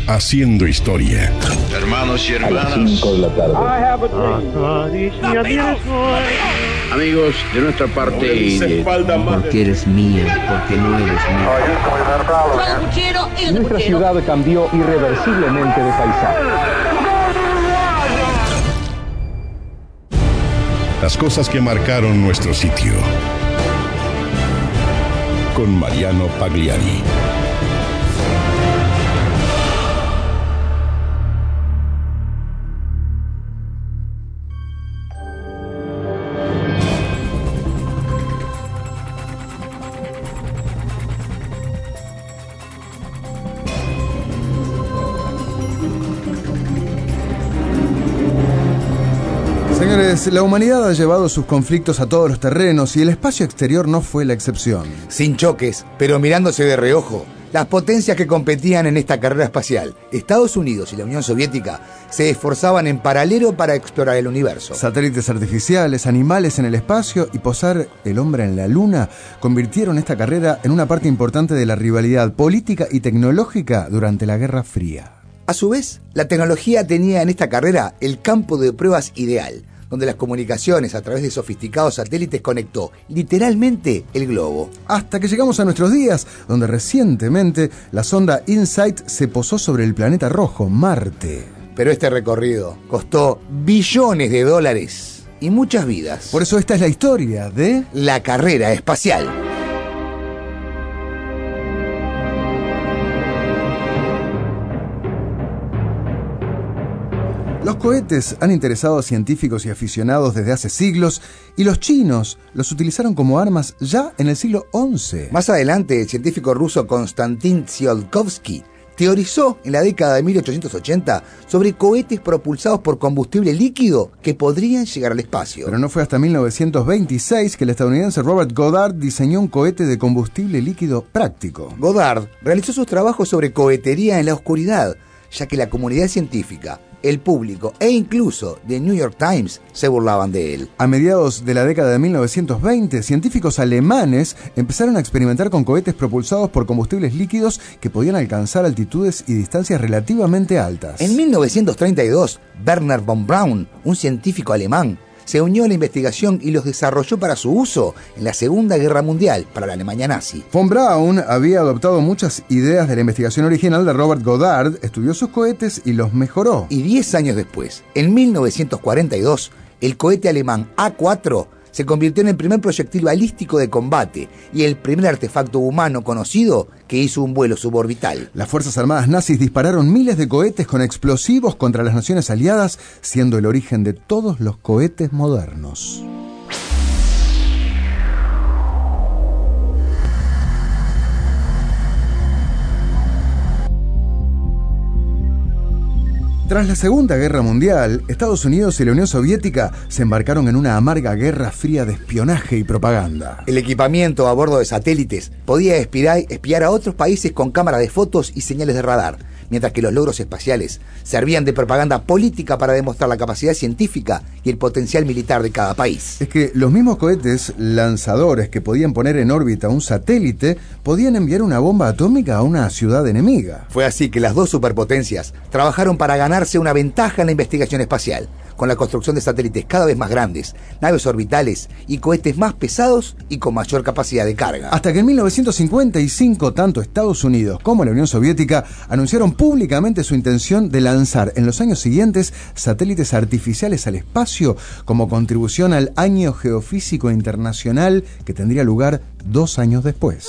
haciendo historia. Hermanos y hermanas, 5 de la tarde. amigos, de nuestra parte y de... Porque eres mío, porque no eres mío. Nuestra ciudad cambió irreversiblemente de paisaje. Las cosas que marcaron nuestro sitio. Con Mariano Pagliari. Señores, la humanidad ha llevado sus conflictos a todos los terrenos y el espacio exterior no fue la excepción. Sin choques, pero mirándose de reojo, las potencias que competían en esta carrera espacial, Estados Unidos y la Unión Soviética, se esforzaban en paralelo para explorar el universo. Satélites artificiales, animales en el espacio y posar el hombre en la luna convirtieron esta carrera en una parte importante de la rivalidad política y tecnológica durante la Guerra Fría. A su vez, la tecnología tenía en esta carrera el campo de pruebas ideal, donde las comunicaciones a través de sofisticados satélites conectó literalmente el globo. Hasta que llegamos a nuestros días, donde recientemente la sonda InSight se posó sobre el planeta rojo, Marte. Pero este recorrido costó billones de dólares y muchas vidas. Por eso esta es la historia de... la carrera espacial. Los cohetes han interesado a científicos y aficionados desde hace siglos y los chinos los utilizaron como armas ya en el siglo XI. Más adelante, el científico ruso Konstantin Tsiolkovsky teorizó en la década de 1880 sobre cohetes propulsados por combustible líquido que podrían llegar al espacio. Pero no fue hasta 1926 que el estadounidense Robert Goddard diseñó un cohete de combustible líquido práctico. Goddard realizó sus trabajos sobre cohetería en la oscuridad, ya que la comunidad científica, el público e incluso The New York Times se burlaban de él. A mediados de la década de 1920, científicos alemanes empezaron a experimentar con cohetes propulsados por combustibles líquidos que podían alcanzar altitudes y distancias relativamente altas. En 1932, Wernher von Braun, un científico alemán, se unió a la investigación y los desarrolló para su uso en la Segunda Guerra Mundial para la Alemania nazi. Von Braun había adoptado muchas ideas de la investigación original de Robert Goddard, estudió sus cohetes y los mejoró. Y 10 años después, en 1942, el cohete alemán A4 se convirtió en el primer proyectil balístico de combate y el primer artefacto humano conocido que hizo un vuelo suborbital. Las Fuerzas Armadas nazis dispararon miles de cohetes con explosivos contra las naciones aliadas, siendo el origen de todos los cohetes modernos. Tras la Segunda Guerra Mundial, Estados Unidos y la Unión Soviética se embarcaron en una amarga guerra fría de espionaje y propaganda. El equipamiento a bordo de satélites podía espiar a otros países con cámaras de fotos y señales de radar, mientras que los logros espaciales servían de propaganda política para demostrar la capacidad científica y el potencial militar de cada país. Es que los mismos cohetes lanzadores que podían poner en órbita un satélite podían enviar una bomba atómica a una ciudad enemiga. Fue así que las dos superpotencias trabajaron para ganarse una ventaja en la investigación espacial, con la construcción de satélites cada vez más grandes, naves orbitales y cohetes más pesados y con mayor capacidad de carga. Hasta que en 1955, tanto Estados Unidos como la Unión Soviética anunciaron públicamente su intención de lanzar en los años siguientes satélites artificiales al espacio como contribución al Año Geofísico Internacional que tendría lugar 2 años después.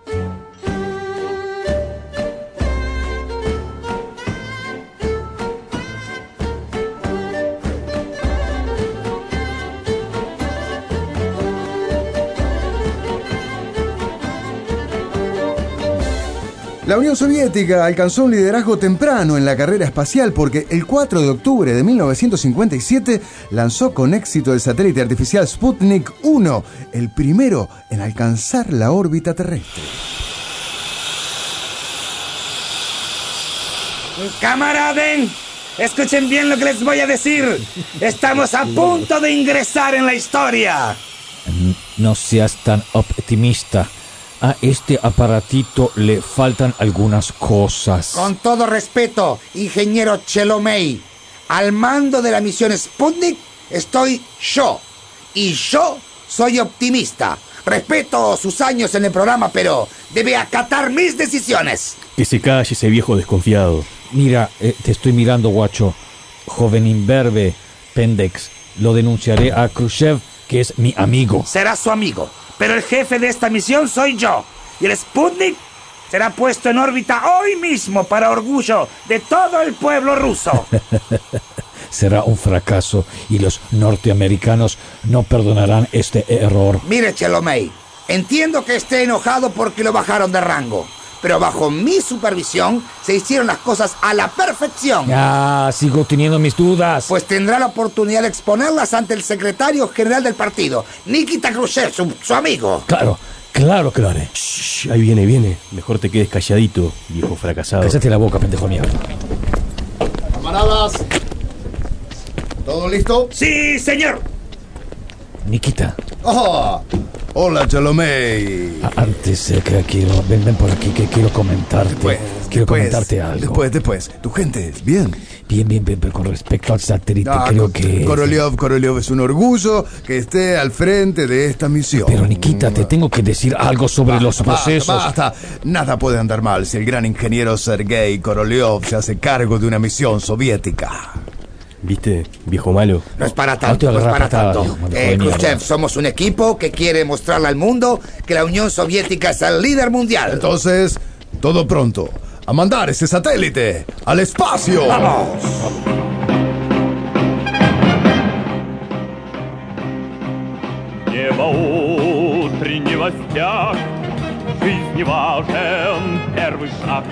La Unión Soviética alcanzó un liderazgo temprano en la carrera espacial porque el 4 de octubre de 1957 lanzó con éxito el satélite artificial Sputnik 1, el primero en alcanzar la órbita terrestre. ¡Camaraden! Escuchen bien lo que les voy a decir. Estamos a punto de ingresar en la historia. No seas tan optimista. A este aparatito le faltan algunas cosas. Con todo respeto, ingeniero Chelomey, al mando de la misión Sputnik estoy yo. Y yo soy optimista. Respeto sus años en el programa, pero debe acatar mis decisiones. Que se calle ese viejo desconfiado. Mira, te estoy mirando, guacho. Joven imberbe, Pendex. Lo denunciaré a Khrushchev, que es mi amigo. Será su amigo, pero el jefe de esta misión soy yo. Y el Sputnik será puesto en órbita hoy mismo para orgullo de todo el pueblo ruso. Será un fracaso y los norteamericanos no perdonarán este error. Mire, Chelomey, entiendo que esté enojado porque lo bajaron de rango, pero bajo mi supervisión se hicieron las cosas a la perfección. Sigo teniendo mis dudas. Pues tendrá la oportunidad de exponerlas ante el secretario general del partido, Nikita Khrushchev, su amigo. Claro que lo haré. Shh, ahí viene. Mejor te quedes calladito, viejo fracasado. Cállate la boca, pendejo mierda. Camaradas, ¿todo listo? Sí, señor. Nikita. Oh, hola, Chelomey. Antes que quiero... Ven por aquí, que quiero comentarte. Comentarte algo. Después. ¿Tu gente bien? Bien, pero con respecto al satélite, creo que... Korolev es un orgullo que esté al frente de esta misión. Pero, Nikita, te tengo que decir algo sobre los procesos. Basta. Nada puede andar mal si el gran ingeniero Sergei Korolev se hace cargo de una misión soviética. ¿Viste, viejo malo? No es para tanto. Khrushchev, somos un equipo que quiere mostrarle al mundo que la Unión Soviética es el líder mundial. Entonces, todo pronto. A mandar ese satélite al espacio. ¡Vamos! Небо утреннего стяг, жизни важен первый шаг.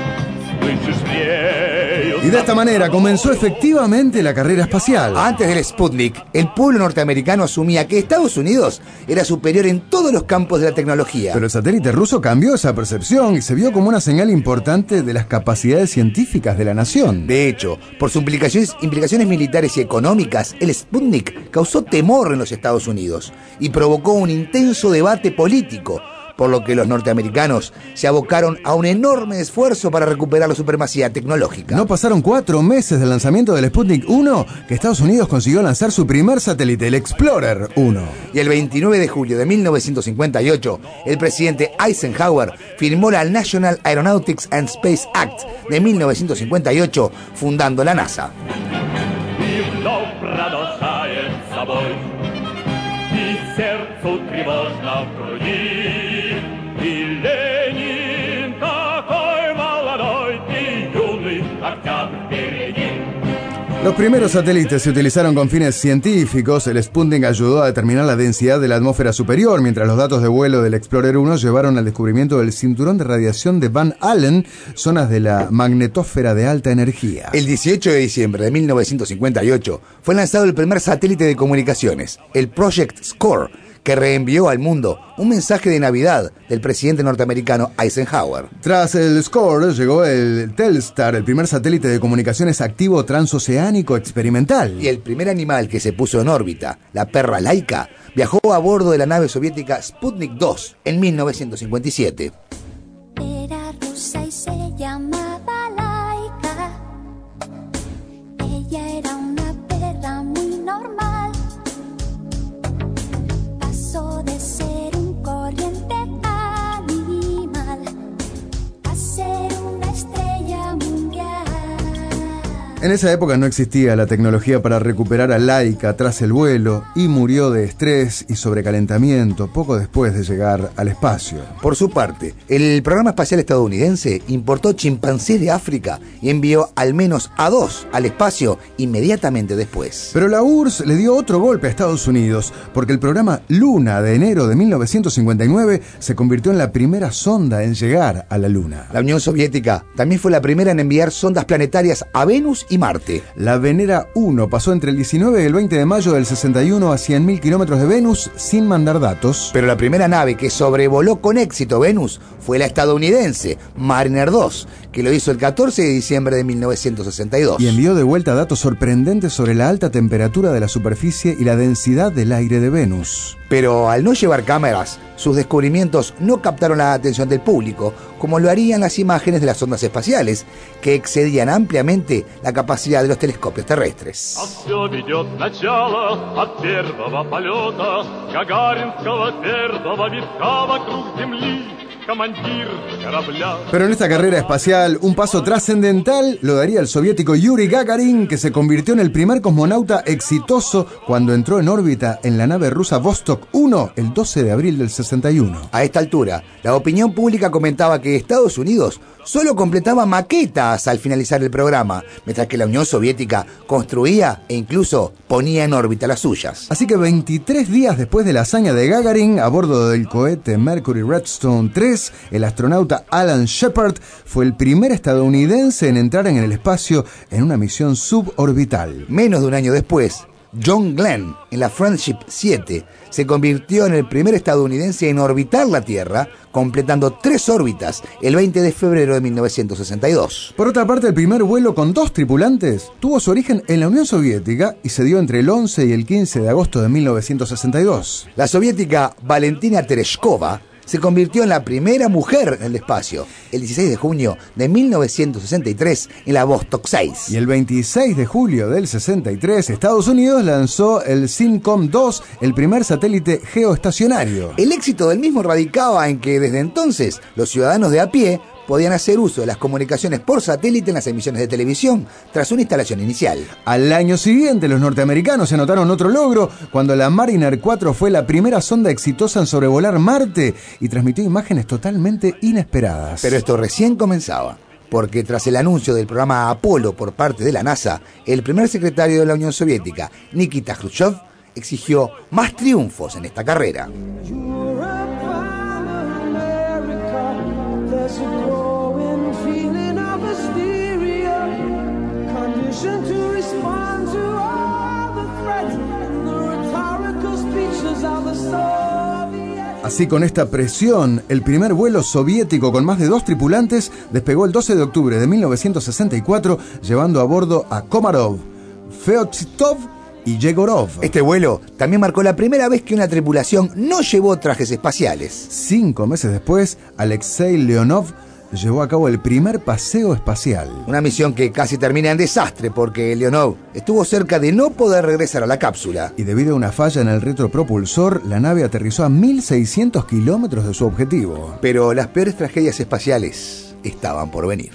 Y de esta manera comenzó efectivamente la carrera espacial. Antes del Sputnik, el pueblo norteamericano asumía que Estados Unidos era superior en todos los campos de la tecnología. Pero el satélite ruso cambió esa percepción y se vio como una señal importante de las capacidades científicas de la nación. De hecho, por sus implicaciones militares y económicas, el Sputnik causó temor en los Estados Unidos y provocó un intenso debate político, por lo que los norteamericanos se abocaron a un enorme esfuerzo para recuperar la supremacía tecnológica. No pasaron 4 meses del lanzamiento del Sputnik 1 que Estados Unidos consiguió lanzar su primer satélite, el Explorer 1. Y el 29 de julio de 1958, el presidente Eisenhower firmó la National Aeronautics and Space Act de 1958, fundando la NASA. Los primeros satélites se utilizaron con fines científicos. El Sputnik ayudó a determinar la densidad de la atmósfera superior, mientras los datos de vuelo del Explorer 1 llevaron al descubrimiento del cinturón de radiación de Van Allen, zonas de la magnetósfera de alta energía. El 18 de diciembre de 1958 fue lanzado el primer satélite de comunicaciones, el Project SCORE, que reenvió al mundo un mensaje de Navidad del presidente norteamericano Eisenhower. Tras el SCORE llegó el Telstar, el primer satélite de comunicaciones activo transoceánico experimental. Y el primer animal que se puso en órbita, la perra Laika, viajó a bordo de la nave soviética Sputnik 2 en 1957. Era rusa y se llamaba Laika. Ella era una perra muy normal. Pasó de ser un corriente animal a ser una estrella mundial. En esa época no existía la tecnología para recuperar a Laika tras el vuelo y murió de estrés y sobrecalentamiento poco después de llegar al espacio. Por su parte, el programa espacial estadounidense importó chimpancés de África y envió al menos a 2 al espacio inmediatamente después. Pero la URSS le dio otro golpe a Estados Unidos, porque el programa Luna de enero de 1959 se convirtió en la primera sonda en llegar a la Luna. La Unión Soviética también fue la primera en enviar sondas planetarias a Venus y Marte. La Venera 1 pasó entre el 19 y el 20 de mayo del 61 a 100.000 kilómetros de Venus sin mandar datos. Pero la primera nave que sobrevoló con éxito Venus fue la estadounidense Mariner 2, que lo hizo el 14 de diciembre de 1962. Y envió de vuelta datos sorprendentes sobre la alta temperatura de la superficie y la densidad del aire de Venus. Pero al no llevar cámaras, sus descubrimientos no captaron la atención del público, como lo harían las imágenes de las sondas espaciales, que excedían ampliamente la capacidad de los telescopios terrestres. Pero en esta carrera espacial, un paso trascendental lo daría el soviético Yuri Gagarin, que se convirtió en el primer cosmonauta exitoso cuando entró en órbita en la nave rusa Vostok 1 el 12 de abril del 61. A esta altura, la opinión pública comentaba que Estados Unidos solo completaba maquetas al finalizar el programa, mientras que la Unión Soviética construía e incluso ponía en órbita las suyas. Así que 23 días después de la hazaña de Gagarin, a bordo del cohete Mercury Redstone 3, el astronauta Alan Shepard fue el primer estadounidense en entrar en el espacio en una misión suborbital. Menos de un año después, John Glenn, en la Friendship 7, se convirtió en el primer estadounidense en orbitar la Tierra, completando 3 órbitas el 20 de febrero de 1962. Por otra parte, el primer vuelo con 2 tripulantes tuvo su origen en la Unión Soviética y se dio entre el 11 y el 15 de agosto de 1962. La soviética Valentina Tereshkova se convirtió en la primera mujer en el espacio, el 16 de junio de 1963 en la Vostok 6. Y el 26 de julio del 63, Estados Unidos lanzó el SINCOM-2, el primer satélite geoestacionario. El éxito del mismo radicaba en que desde entonces los ciudadanos de a pie podían hacer uso de las comunicaciones por satélite en las emisiones de televisión, tras una instalación inicial. Al año siguiente, los norteamericanos anotaron otro logro cuando la Mariner 4 fue la primera sonda exitosa en sobrevolar Marte y transmitió imágenes totalmente inesperadas. Pero esto recién comenzaba, porque tras el anuncio del programa Apolo por parte de la NASA, el primer secretario de la Unión Soviética, Nikita Khrushchev, exigió más triunfos en esta carrera. Así, con esta presión, el primer vuelo soviético con más de 2 tripulantes despegó el 12 de octubre de 1964, llevando a bordo a Komarov, Feoktistov y Yegorov. Este vuelo también marcó la primera vez que una tripulación no llevó trajes espaciales. 5 meses después, Alexei Leonov llevó a cabo el primer paseo espacial. Una misión que casi termina en desastre porque Leonov estuvo cerca de no poder regresar a la cápsula. Y debido a una falla en el retropropulsor, la nave aterrizó a 1.600 kilómetros de su objetivo. Pero las peores tragedias espaciales estaban por venir.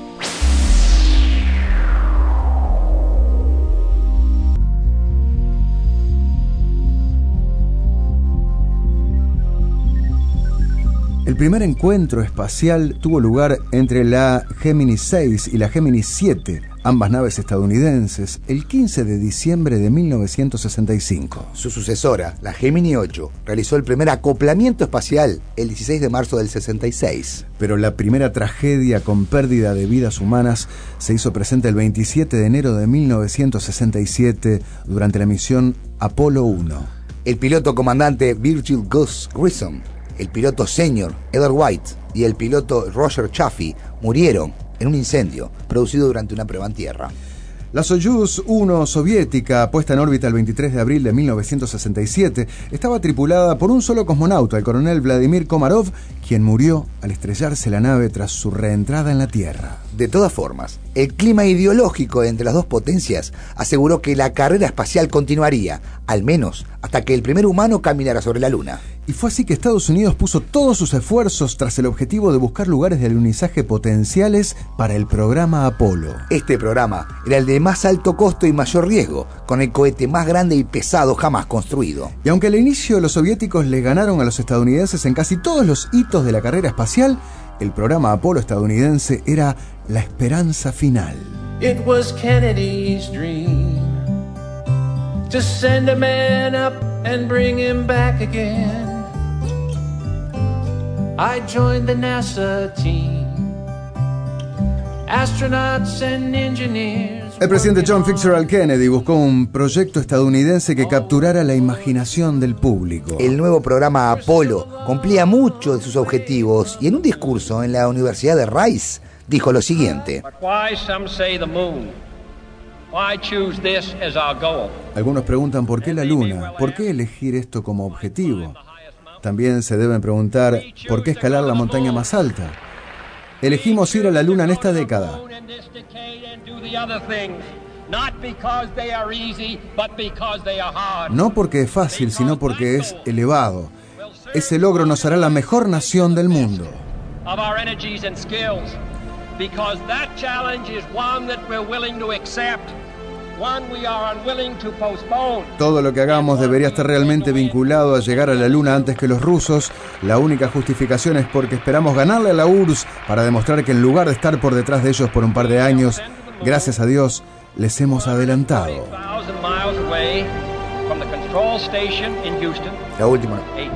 El primer encuentro espacial tuvo lugar entre la Gemini 6 y la Gemini 7, ambas naves estadounidenses, el 15 de diciembre de 1965. Su sucesora, la Gemini 8, realizó el primer acoplamiento espacial el 16 de marzo del 66. Pero la primera tragedia con pérdida de vidas humanas se hizo presente el 27 de enero de 1967 durante la misión Apolo 1. El piloto comandante Virgil Gus Grissom, el piloto senior Edward White y el piloto Roger Chaffee murieron en un incendio producido durante una prueba en tierra. La Soyuz 1 soviética, puesta en órbita el 23 de abril de 1967, estaba tripulada por un solo cosmonauta, el coronel Vladimir Komarov, quien murió al estrellarse la nave tras su reentrada en la Tierra. De todas formas, el clima ideológico entre las dos potencias aseguró que la carrera espacial continuaría, al menos hasta que el primer humano caminara sobre la Luna. Y fue así que Estados Unidos puso todos sus esfuerzos tras el objetivo de buscar lugares de alunizaje potenciales para el programa Apolo. Este programa era el de más alto costo y mayor riesgo, con el cohete más grande y pesado jamás construido. Y aunque al inicio los soviéticos le ganaron a los estadounidenses en casi todos los hitos de la carrera espacial, el programa Apolo estadounidense era la esperanza final. It was Kennedy's dream to send a man up and bring him back again. I joined the NASA team, astronauts and engineers. El presidente John Fitzgerald Kennedy buscó un proyecto estadounidense que capturara la imaginación del público. El nuevo programa Apolo cumplía muchos de sus objetivos y en un discurso en la Universidad de Rice dijo lo siguiente: But why some say the moon? Why choose this as our goal? Algunos preguntan por qué la Luna, por qué elegir esto como objetivo. También se deben preguntar por qué escalar la montaña más alta. Elegimos ir a la Luna en esta década. No porque es fácil, sino porque es elevado. Ese logro nos hará la mejor nación del mundo. Todo lo que hagamos debería estar realmente vinculado a llegar a la Luna antes que los rusos. La única justificación es porque esperamos ganarle a la URSS para demostrar que en lugar de estar por detrás de ellos por un par de años, gracias a Dios, les hemos adelantado. La última.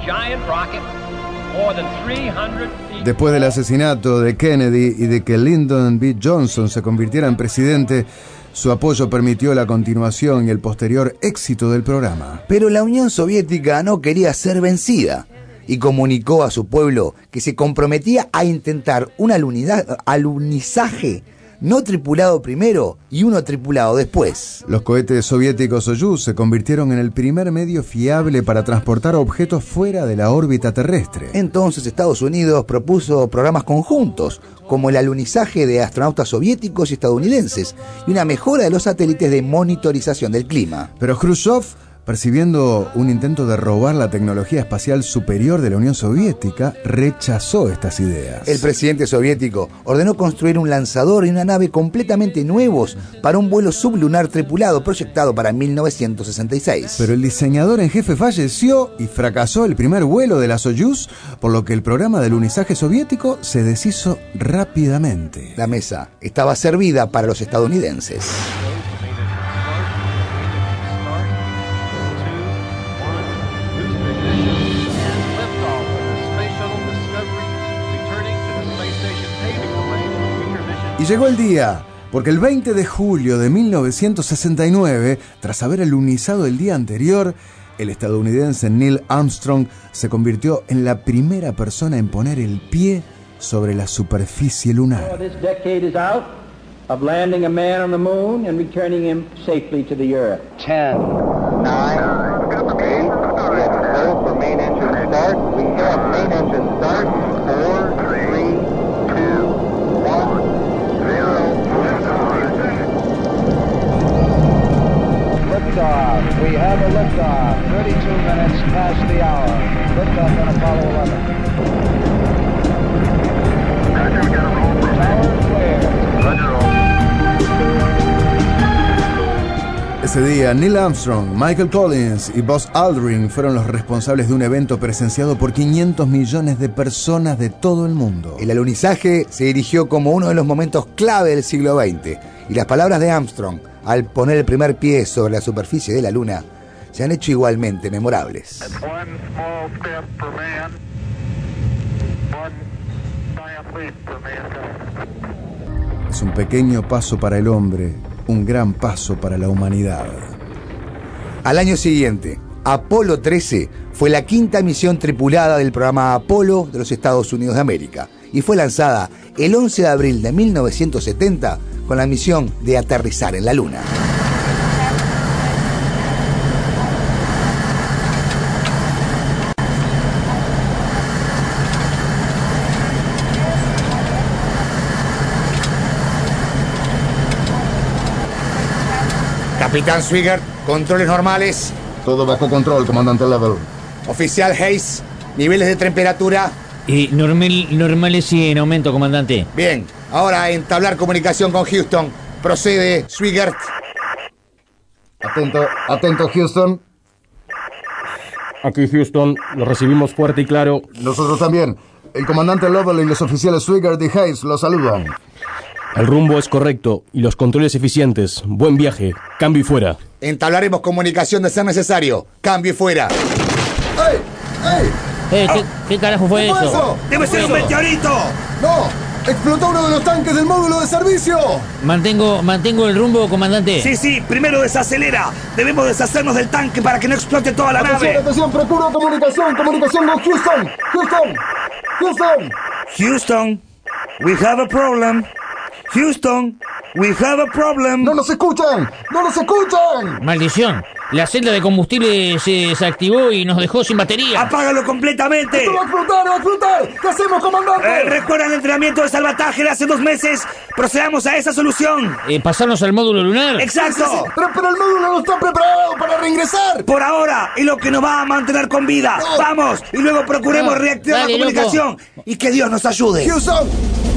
Después del asesinato de Kennedy y de que Lyndon B. Johnson se convirtiera en presidente, su apoyo permitió la continuación y el posterior éxito del programa. Pero la Unión Soviética no quería ser vencida y comunicó a su pueblo que se comprometía a intentar un alunizaje no tripulado primero y uno tripulado después. Los cohetes soviéticos Soyuz se convirtieron en el primer medio fiable para transportar objetos fuera de la órbita terrestre. Entonces Estados Unidos propuso programas conjuntos, como el alunizaje de astronautas soviéticos y estadounidenses y una mejora de los satélites de monitorización del clima. Pero Khrushchev, percibiendo un intento de robar la tecnología espacial superior de la Unión Soviética, rechazó estas ideas. El presidente soviético ordenó construir un lanzador y una nave completamente nuevos para un vuelo sublunar tripulado proyectado para 1966. Pero el diseñador en jefe falleció y fracasó el primer vuelo de la Soyuz, por lo que el programa de alunizaje soviético se deshizo rápidamente. La mesa estaba servida para los estadounidenses. Y llegó el día, porque el 20 de julio de 1969, tras haber alunizado el día anterior, el estadounidense Neil Armstrong se convirtió en la primera persona en poner el pie sobre la superficie lunar. We have a liftoff, 32 minutes past the hour. Liftoff on Apollo 11. Roger, we got a roll from tower clear. Roger, roll. Ese día, Neil Armstrong, Michael Collins y Buzz Aldrin fueron los responsables de un evento presenciado por 500 millones de personas de todo el mundo. El alunizaje se erigió como uno de los momentos clave del siglo XX, y las palabras de Armstrong al poner el primer pie sobre la superficie de la Luna se han hecho igualmente memorables. Es un pequeño paso para el hombre, un gran paso para la humanidad. Al año siguiente, Apolo 13 fue la quinta misión tripulada del programa Apolo de los Estados Unidos de América y fue lanzada el 11 de abril de 1970 con la misión de aterrizar en la Luna. Capitán Swigert, controles normales. Todo bajo control, comandante Level. Oficial Hayes, niveles de temperatura. Normales y en aumento, comandante. Bien, ahora entablar comunicación con Houston. Procede, Swigert. Atento, Houston. Aquí, Houston, lo recibimos fuerte y claro. Nosotros también. El comandante Lovell y los oficiales Swigert y Hayes los saludan. El rumbo es correcto y los controles eficientes. Buen viaje. Cambio y fuera. Entablaremos comunicación de ser necesario. Cambio y fuera. ¡Ey! ¿Qué carajo fue eso? ¡Debe ser un meteorito! ¡No! ¡Explotó uno de los tanques del módulo de servicio! Mantengo el rumbo, comandante. Sí, primero desacelera. Debemos deshacernos del tanque para que no explote toda la nave. Atención, procuro comunicación con Houston. Houston, we have a problem. Houston, We have a problem. ¡No nos escuchan! ¡No nos escuchan! Maldición. La celda de combustible se desactivó y nos dejó sin batería. ¡Apágalo completamente! ¡Esto va a explotar, va a explotar! ¿Qué hacemos, comandante? ¿Recuerdan el entrenamiento de salvataje de hace 2 meses? Procedamos a esa solución. ¿Pasarnos al módulo lunar? ¡Exacto! Sí. Pero el módulo no está preparado para reingresar. Por ahora, y lo que nos va a mantener con vida. No. ¡Vamos! Y luego procuremos reactivar la comunicación. Loco. Y que Dios nos ayude. Houston.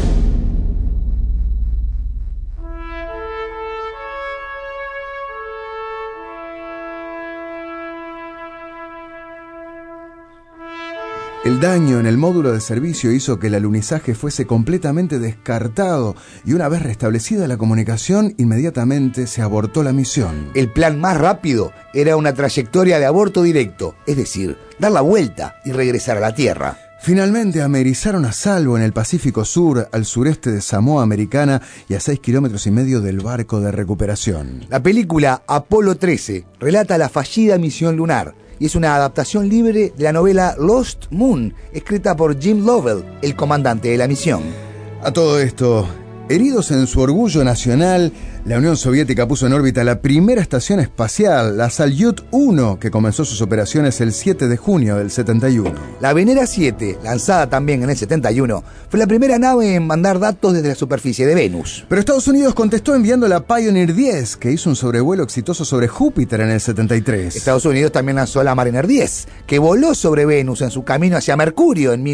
El daño en el módulo de servicio hizo que el alunizaje fuese completamente descartado y una vez restablecida la comunicación, inmediatamente se abortó la misión. El plan más rápido era una trayectoria de aborto directo, es decir, dar la vuelta y regresar a la Tierra. Finalmente amerizaron a salvo en el Pacífico Sur, al sureste de Samoa Americana y a 6,5 kilómetros del barco de recuperación. La película Apolo 13 relata la fallida misión lunar y es una adaptación libre de la novela Lost Moon, escrita por Jim Lovell, el comandante de la misión. A todo esto, heridos en su orgullo nacional, la Unión Soviética puso en órbita la primera estación espacial, la Salyut 1, que comenzó sus operaciones el 7 de junio del 71. La Venera 7, lanzada también en el 71, fue la primera nave en mandar datos desde la superficie de Venus. Pero Estados Unidos contestó enviando la Pioneer 10, que hizo un sobrevuelo exitoso sobre Júpiter en el 73. Estados Unidos también lanzó la Mariner 10, que voló sobre Venus en su camino hacia Mercurio en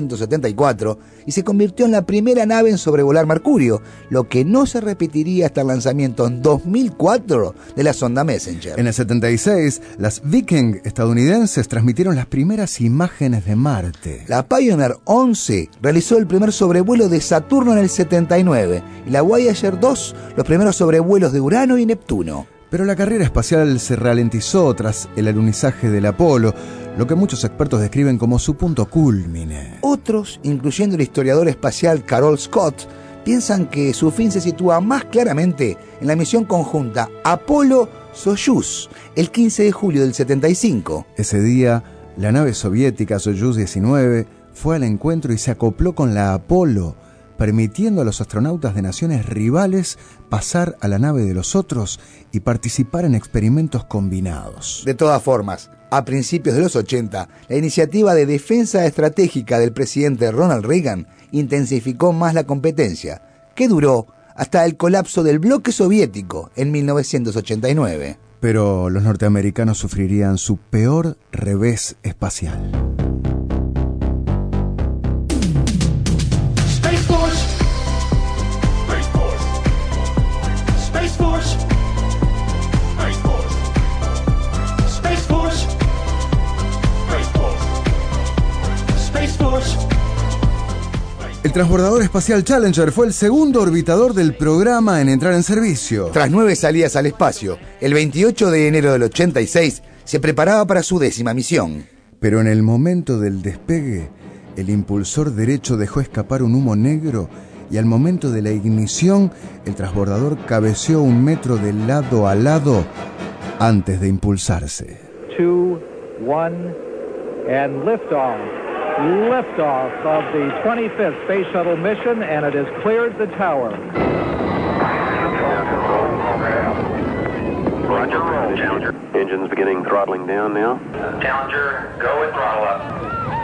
1974 y se convirtió en la primera nave en sobrevolar Mercurio, lo que no se repetiría hasta el lanzamiento en 2004 de la sonda Messenger. En el 76, las Viking estadounidenses transmitieron las primeras imágenes de Marte. La Pioneer 11 realizó el primer sobrevuelo de Saturno en el 79 y la Voyager 2 los primeros sobrevuelos de Urano y Neptuno. Pero la carrera espacial se ralentizó tras el alunizaje del Apolo, lo que muchos expertos describen como su punto cúlmine. Otros, incluyendo el historiador espacial Carol Scott, piensan que su fin se sitúa más claramente en la misión conjunta Apolo-Soyuz, el 15 de julio del 75. Ese día, la nave soviética Soyuz 19 fue al encuentro y se acopló con la Apolo, permitiendo a los astronautas de naciones rivales pasar a la nave de los otros y participar en experimentos combinados. De todas formas, a principios de los 80, la iniciativa de defensa estratégica del presidente Ronald Reagan intensificó más la competencia, que duró hasta el colapso del bloque soviético en 1989. Pero los norteamericanos sufrirían su peor revés espacial. Space Force! Space Force! Space Force! Space Force! Space Force! Space Force! Space Force! El transbordador espacial Challenger fue el segundo orbitador del programa en entrar en servicio. Tras 9 salidas al espacio, el 28 de enero del 86 se preparaba para su 10ª misión. Pero en el momento del despegue, el impulsor derecho dejó escapar un humo negro y al momento de la ignición, el transbordador cabeceó 1 metro de lado a lado antes de impulsarse. 2, 1, and liftoff. Liftoff of the 25th Space Shuttle mission, and it has cleared the tower. Roger, roll, Challenger. Engines beginning throttling down now. Challenger, go with throttle up.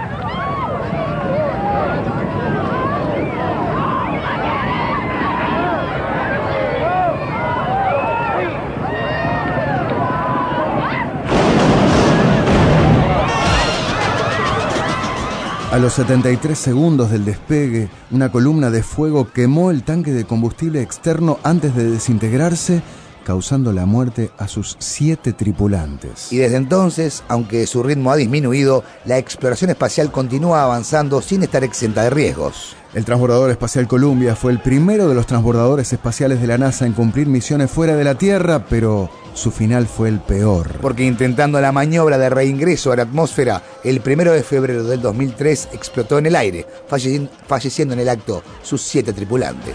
A los 73 segundos del despegue, una columna de fuego quemó el tanque de combustible externo antes de desintegrarse, causando la muerte a sus 7 tripulantes. Y desde entonces, aunque su ritmo ha disminuido, la exploración espacial continúa avanzando sin estar exenta de riesgos. El transbordador espacial Columbia fue el primero de los transbordadores espaciales de la NASA en cumplir misiones fuera de la Tierra, pero su final fue el peor. Porque intentando la maniobra de reingreso a la atmósfera, el 1 de febrero del 2003 explotó en el aire, falleciendo en el acto sus 7 tripulantes.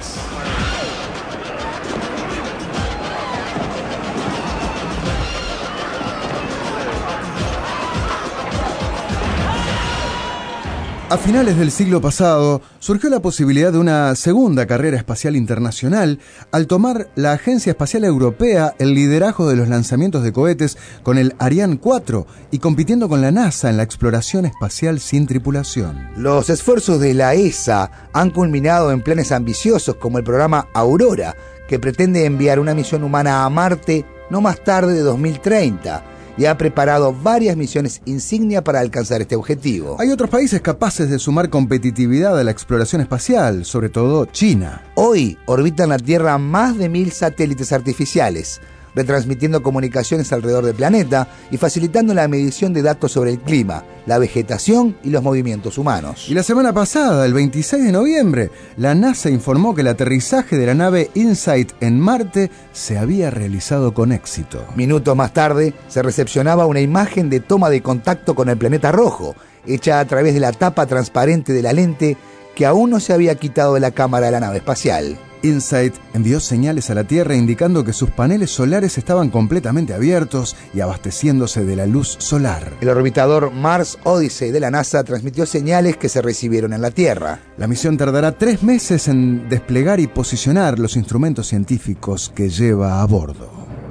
A finales del siglo pasado surgió la posibilidad de una segunda carrera espacial internacional al tomar la Agencia Espacial Europea el liderazgo de los lanzamientos de cohetes con el Ariane 4 y compitiendo con la NASA en la exploración espacial sin tripulación. Los esfuerzos de la ESA han culminado en planes ambiciosos como el programa Aurora, que pretende enviar una misión humana a Marte no más tarde de 2030. Y ha preparado varias misiones insignia para alcanzar este objetivo. Hay otros países capaces de sumar competitividad a la exploración espacial, sobre todo China. Hoy orbitan la Tierra más de 1000 satélites artificiales, retransmitiendo comunicaciones alrededor del planeta y facilitando la medición de datos sobre el clima, la vegetación y los movimientos humanos. Y la semana pasada, el 26 de noviembre, la NASA informó que el aterrizaje de la nave InSight en Marte se había realizado con éxito. Minutos más tarde, se recepcionaba una imagen de toma de contacto con el planeta rojo, hecha a través de la tapa transparente de la lente que aún no se había quitado de la cámara de la nave espacial. InSight envió señales a la Tierra indicando que sus paneles solares estaban completamente abiertos y abasteciéndose de la luz solar. El orbitador Mars Odyssey de la NASA transmitió señales que se recibieron en la Tierra. La misión tardará 3 meses en desplegar y posicionar los instrumentos científicos que lleva a bordo.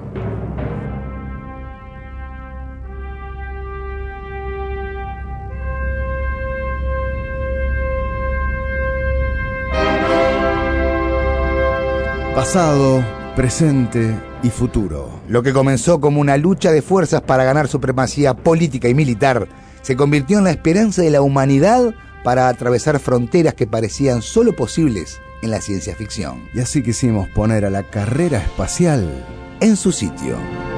Pasado, presente y futuro. Lo que comenzó como una lucha de fuerzas para ganar supremacía política y militar se convirtió en la esperanza de la humanidad para atravesar fronteras que parecían solo posibles en la ciencia ficción. Y así quisimos poner a la carrera espacial en su sitio.